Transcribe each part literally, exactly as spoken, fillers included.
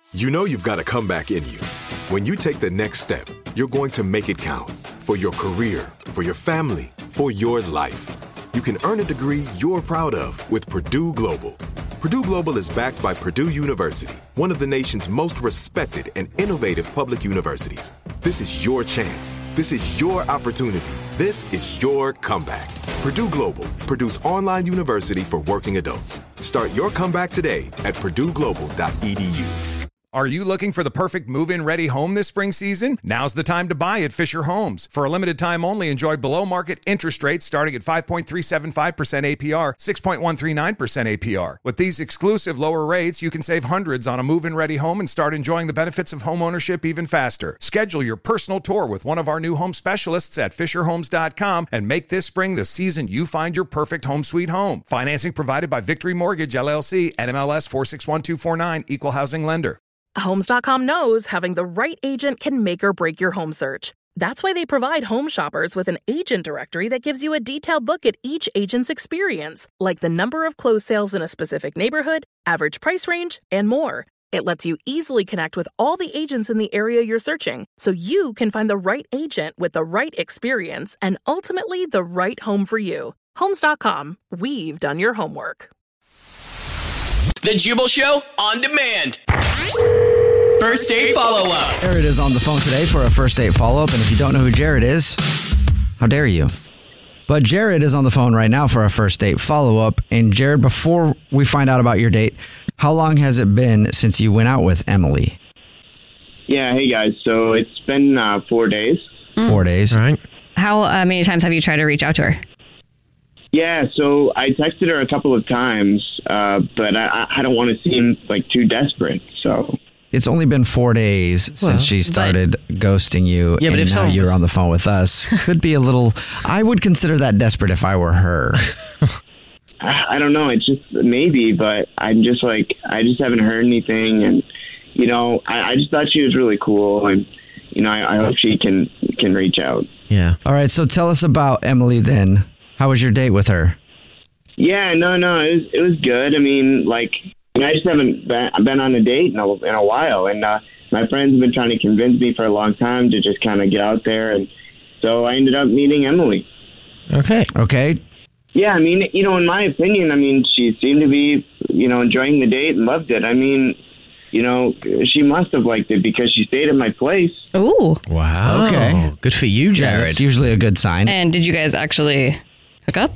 You know you've got a comeback in you. When you take the next step, you're going to make it count for your career, for your family, for your life. You can earn a degree you're proud of with Purdue Global. Purdue Global is backed by Purdue University, one of the nation's most respected and innovative public universities. This is your chance. This is your opportunity. This is your comeback. Purdue Global, Purdue's online university for working adults. Start your comeback today at purdue global dot e d u. Are you looking for the perfect move-in ready home this spring season? Now's the time to buy at Fisher Homes. For a limited time only, enjoy below-market interest rates starting at five point three seven five percent A P R, six point one three nine percent A P R. With these exclusive lower rates, you can save hundreds on a move-in ready home and start enjoying the benefits of home ownership even faster. Schedule your personal tour with one of our new home specialists at fisher homes dot com and make this spring the season you find your perfect home sweet home. Financing provided by Victory Mortgage, L L C, N M L S four six one two four nine, Equal Housing Lender. Homes dot com knows having the right agent can make or break your home search. That's why they provide home shoppers with an agent directory that gives you a detailed look at each agent's experience, like the number of closed sales in a specific neighborhood, average price range, and more. It lets you easily connect with all the agents in the area you're searching, so you can find the right agent with the right experience and ultimately the right home for you. Homes dot com. We've done your homework. The Jubal Show on demand. First date follow-up. Jared is on the phone today for a first date follow-up, and if you don't know who Jared is, how dare you? But Jared is on the phone right now for a first date follow-up. And Jared, before we find out about your date, how long has it been since you went out with Emily? Yeah, hey guys. So it's been uh, four days. Mm. Four days. All right. How uh, many times have you tried to reach out to her? Yeah, so I texted her a couple of times, uh, but I, I don't want to seem like too desperate. So it's only been four days well, since she started ghosting you, yeah, but and if now you're on the phone with us. Could be a little. I would consider that desperate if I were her. I, I don't know. It's just maybe, but I'm just like I just haven't heard anything, and you know, I, I just thought she was really cool, and you know, I, I hope she can can reach out. Yeah. All right. So tell us about Emily then. How was your date with her? Yeah, no, no, it was it was good. I mean, like, I just haven't been, been on a date in a, in a while, and uh, my friends have been trying to convince me for a long time to just kind of get out there, and so I ended up meeting Emily. Okay. Okay. Yeah, I mean, you know, in my opinion, I mean, she seemed to be, you know, enjoying the date and loved it. I mean, you know, she must have liked it because she stayed at my place. Ooh. Wow. Okay. Good for you, Jared. Yeah, it's usually a good sign. And did you guys actually hook up?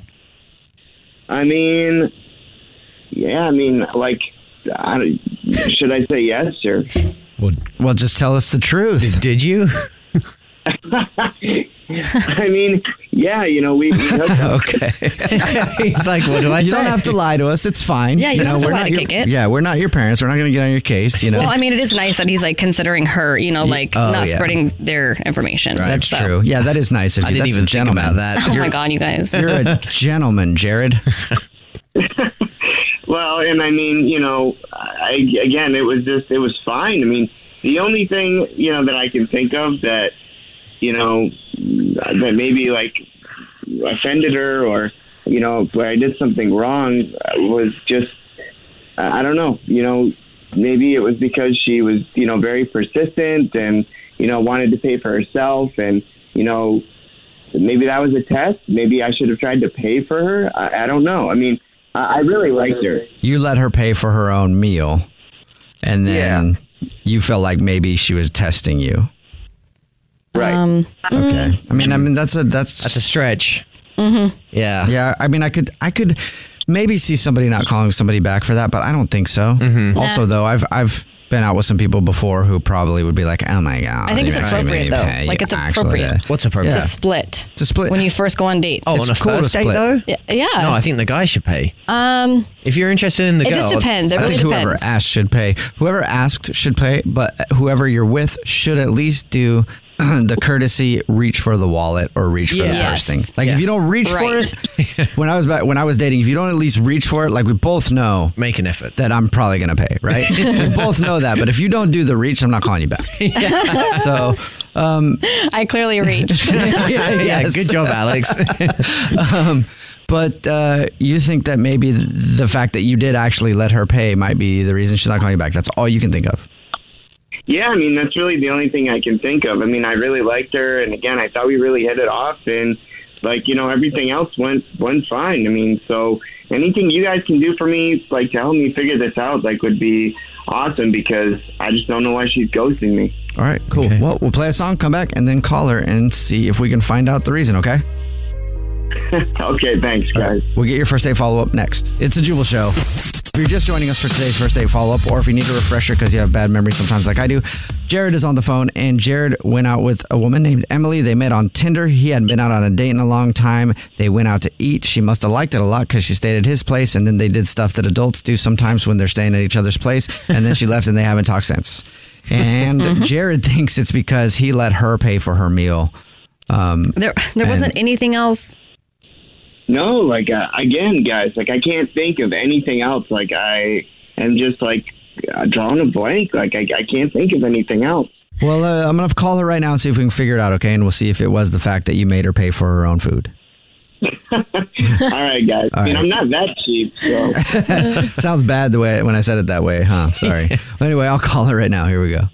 I mean, yeah, I mean, like, I don't, should I say yes or? Well, well, just tell us the truth. Did, did you? I mean, yeah, you know, we, we hooked up. Okay. He's like, what do I you say? You don't have to lie to us. It's fine. Yeah, you, you don't know, have to we're lie not to your, kick it. Yeah, we're not your parents. We're not going to get on your case, you know. Well, I mean, it is nice that he's like considering her, you know, like oh, not yeah. spreading their information. Right. That's so. true. Yeah, that is nice of you. I didn't That's even a gentleman. think about that. Oh You're, my God, you guys. You're a gentleman, Jared. Well, and I mean, you know, I, again, it was just, it was fine. I mean, the only thing, you know, that I can think of that, you know, that maybe like offended her or, you know, where I did something wrong was just, I don't know, you know, maybe it was because she was, you know, very persistent and, you know, wanted to pay for herself and, you know, maybe that was a test. Maybe I should have tried to pay for her. I, I don't know. I mean, I really liked her. You let her pay for her own meal, and then yeah. you felt like maybe she was testing you. Right. Um, okay. I mean, I mean that's a that's that's a stretch. Mm-hmm. Yeah. Yeah. I mean, I could I could maybe see somebody not calling somebody back for that, but I don't think so. Mm-hmm. Also, though, I've I've been out with some people before who probably would be like, "Oh my God." I think it's appropriate though. Pay. Like it's Actually, appropriate. yeah. What's appropriate? It's a split. It's a split. When you first go on dates. Oh, it's on a cool first date split. though? Yeah. yeah. No, I think the guy should pay. Um, if you're interested in the it girl, just depends. It I really think depends. whoever asked should pay. Whoever asked should pay, but whoever you're with should at least do the courtesy, reach for the wallet or reach for Yeah. the Yes. purse thing. Like Yeah. if you don't reach Right. for it, when I was back, when I was dating, if you don't at least reach for it, like we both know make an effort. that I'm probably gonna pay, right? We both know that, but if you don't do the reach, I'm not calling you back. So. Um, I clearly reached. yeah, yeah, Yes. good job, Alex. um, but uh, you think that maybe the fact that you did actually let her pay might be the reason she's not calling you back. That's all you can think of. Yeah, I mean, that's really the only thing I can think of. I mean, I really liked her, and again, I thought we really hit it off, and, like, you know, everything else went went fine. I mean, so anything you guys can do for me, like, to help me figure this out, like, would be awesome, because I just don't know why she's ghosting me. All right, cool. Okay. Well, we'll play a song, come back, and then call her and see if we can find out the reason, okay? Okay, thanks, guys. All right, we'll get your first date follow-up next. It's the Jubal Show. If you're just joining us for today's first date follow-up, or if you need a refresher because you have bad memories sometimes like I do, Jared is on the phone, and Jared went out with a woman named Emily. They met on Tinder. He hadn't been out on a date in a long time. They went out to eat. She must have liked it a lot because she stayed at his place, and then they did stuff that adults do sometimes when they're staying at each other's place, and then she left, and they haven't talked since. And Mm-hmm. Jared thinks it's because he let her pay for her meal. Um, There, there wasn't anything else. No, like, uh, again, guys, like, I can't think of anything else. Like, I am just, like, uh, drawing a blank. Like, I, I can't think of anything else. well, uh, I'm going to call her right now and see if we can figure it out, okay? And we'll see if it was the fact that you made her pay for her own food. All right, guys. All I mean, right. I'm not that cheap, so. Sounds bad the way when I said it that way, huh? Sorry. Well, anyway, I'll call her right now. Here we go.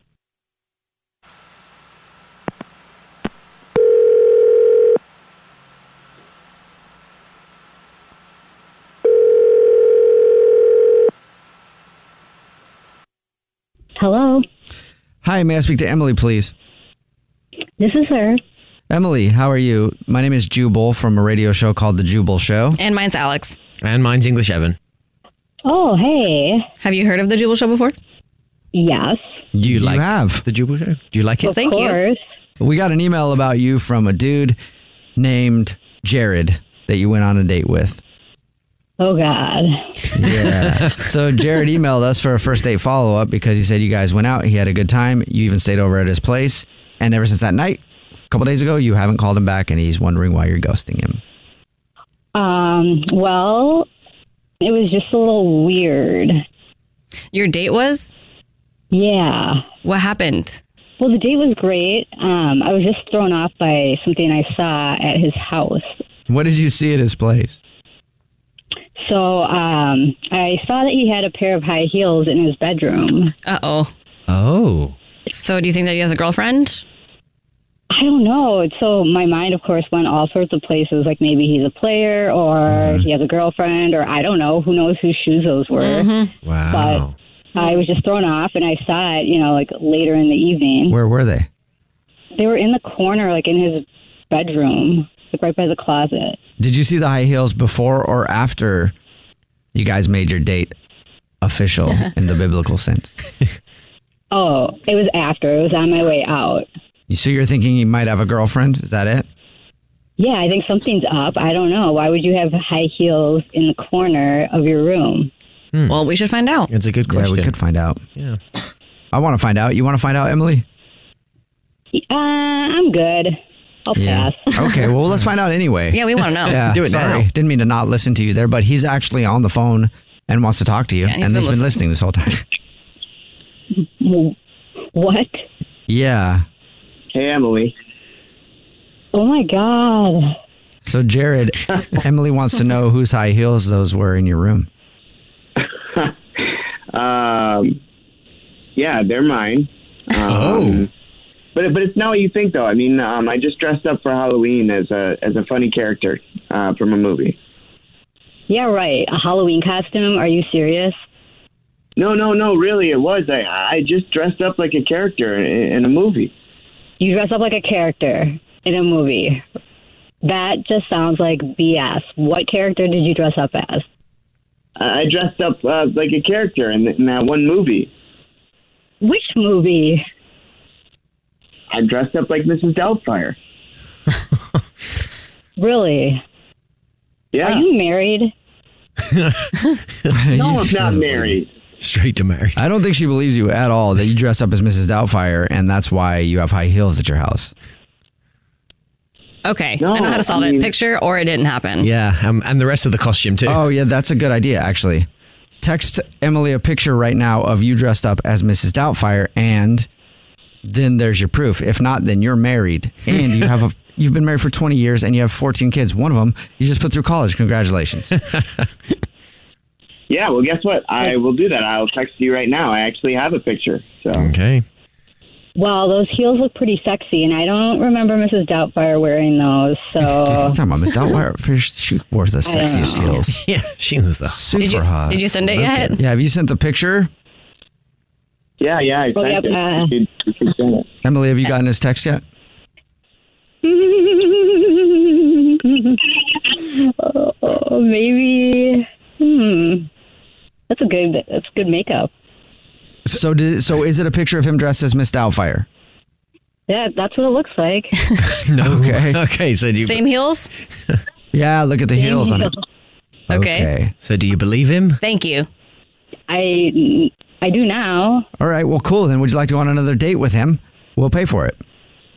Hello, Hi, may I speak to Emily, please? this is her. Emily, how are you? My name is Jubal from a radio show called The Jubal Show. And mine's Alex. And mine's English Evan. Oh, hey. Have you heard of the Jubal Show before? Yes, Do you, You like have. the Jubal Show? Do you like it? Well, thank of you. course. We got an email about you from a dude named Jared that you went on a date with. Oh, God. Yeah. So Jared emailed us for a first date follow up because he said you guys went out, he had a good time, you even stayed over at his place, and ever since that night, a couple days ago, you haven't called him back, and he's wondering why you're ghosting him. Um, well, it was just a little weird. Your date was? Yeah. What happened? Well, the date was great. Um, I was just thrown off by something I saw at his house. What did you see at his place? So um, I saw that he had a pair of high heels in his bedroom. Uh-oh. Oh. So do you think that he has a girlfriend? I don't know. So my mind, of course, went all sorts of places, like maybe he's a player or he has a girlfriend or I don't know. Who knows whose shoes those were. Mm-hmm. Wow. But I was just thrown off, and I saw it, you know, like later in the evening. Where were they? They were in the corner, like in his bedroom, like right by the closet. Did you see the high heels before or after you guys made your date official in the biblical sense? Oh, it was after. It was on my way out. So you're thinking he might have a girlfriend? Is that it? Yeah, I think something's up. I don't know. Why would you have high heels in the corner of your room? Well, we should find out. It's a good Yeah, question. we could find out. Yeah. I want to find out. You want to find out, Emily? Uh, I'm good. I'll pass. Okay, well, let's find out anyway. Yeah, we want to know. Yeah, Do it sorry. now. Didn't mean to not listen to you there, but he's actually on the phone and wants to talk to you, Yeah, he's and been he's been listening this whole time. What? Yeah. Hey, Emily. Oh, my God. So, Jared, Emily wants to know whose high heels those were in your room. Um, yeah, they're mine. Um, Oh. But but it's not what you think, though. I mean, um, I just dressed up for Halloween as a as a funny character uh, from a movie. Yeah, right. A Halloween costume? Are you serious? No, no, no. Really, it was. I I just dressed up like a character in, in a movie. You dress up like a character in a movie. That just sounds like B S. What character did you dress up as? I dressed up uh, like a character in, in that one movie. Which movie? I dressed up like Missus Doubtfire. Really? Yeah. Are you married? No, I'm not married. Straight to marry. I don't think she believes you at all that you dress up as Missus Doubtfire, and that's why you have high heels at your house. Okay. No, I know how to solve I it. mean- Picture or it didn't happen. Yeah, um, and the rest of the costume too. Oh, yeah, that's a good idea, actually. Text Emily a picture right now of you dressed up as Missus Doubtfire, and then there's your proof. If not, then you're married, and you have a you've been married for twenty years, and you have fourteen kids. One of them you just put through college. Congratulations. Yeah, well, guess what? I will do that. I'll text you right now. I actually have a picture. So Okay. Well, those heels look pretty sexy, and I don't remember Missus Doubtfire wearing those. So I'm talking about Miss Doubtfire. She wore the sexiest heels. Yeah, she was the super did you, hot. Did you send it yet? Yeah, have you sent the picture? Yeah, yeah, I Oh, sent yep, it. uh, You should- you should send it. Emily, have you gotten his text yet? oh, maybe. Hmm. That's a good. That's good makeup. So, did, so is it a picture of him dressed as Miss Doubtfire? Yeah, that's what it looks like. no. Okay. Okay, so do you Same heels? Yeah, look at the heels on it. Okay. So do you believe him? Thank you. I I do now. All right. Well, cool. Then would you like to go on another date with him? We'll pay for it.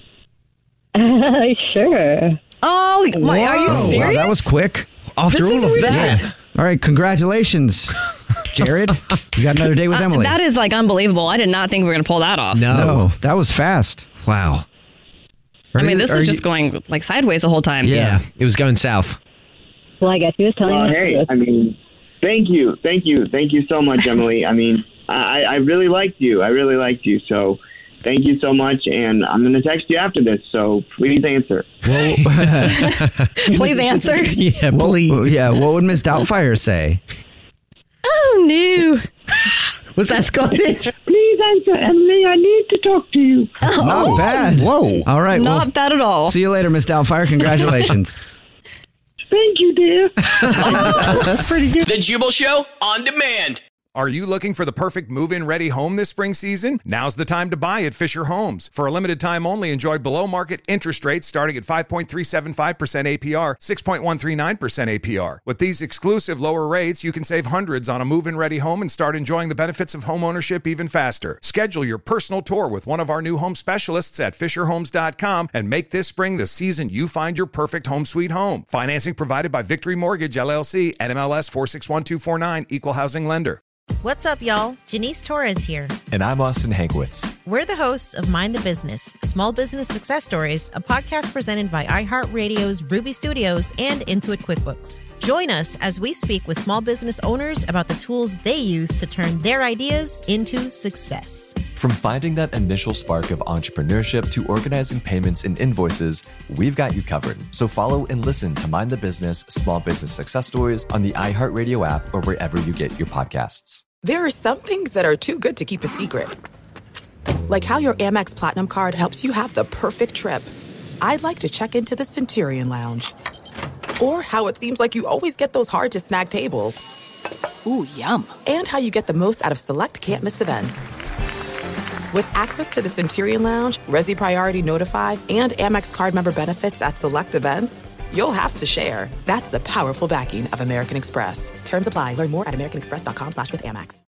Sure. Oh, my, are you Whoa, serious? Wow, that was quick. After This all is of that. Yeah. All right. Congratulations, Jared. You got another date with Uh, Emily. that is like unbelievable. I did not think we were going to pull that off. No. no, that was fast. Wow. I mean, this Are was you- just going like sideways the whole time. Yeah. Yeah, it was going south. Well, I guess he was telling Well, me. hey, I mean, thank you, thank you, thank you so much, Emily. I mean, I, I really liked you. I really liked you. So thank you so much. And I'm going to text you after this. So please answer. Well, Please answer. Yeah, well, please. yeah. What would Miss Doubtfire say? Oh, no. Was that Scottish? Please answer, Emily. I need to talk to you. Not bad. Whoa. All right. Not well, bad at all. see you later, Miss Doubtfire. Congratulations. Thank you, dear. That's pretty good. The Jubal Show on demand. Are you looking for the perfect move-in ready home this spring season? Now's the time to buy at Fisher Homes. For a limited time only, enjoy below-market interest rates starting at five point three seven five percent A P R, six point one three nine percent A P R. With these exclusive lower rates, you can save hundreds on a move-in ready home and start enjoying the benefits of homeownership even faster. Schedule your personal tour with one of our new home specialists at fisher homes dot com and make this spring the season you find your perfect home sweet home. Financing provided by Victory Mortgage, L L C, N M L S four six one two four nine, Equal Housing Lender. What's up, y'all? Janice Torres here. And I'm Austin Hankwitz. We're the hosts of Mind the Business, Small Business Success Stories, a podcast presented by iHeartRadio's Ruby Studios and Intuit QuickBooks. Join us as we speak with small business owners about the tools they use to turn their ideas into success. From finding that initial spark of entrepreneurship to organizing payments and invoices, we've got you covered. So follow and listen to Mind the Business Small Business Success Stories on the iHeartRadio app or wherever you get your podcasts. There are some things that are too good to keep a secret. Like how your Amex Platinum card helps you have the perfect trip. I'd like to check into the Centurion Lounge. Or how it seems like you always get those hard-to-snag tables. Ooh, yum. And how you get the most out of select can't-miss events. With access to the Centurion Lounge, Resi Priority Notified, and Amex card member benefits at select events, you'll have to share. That's the powerful backing of American Express. Terms apply. Learn more at americanexpress.com slash with Amex.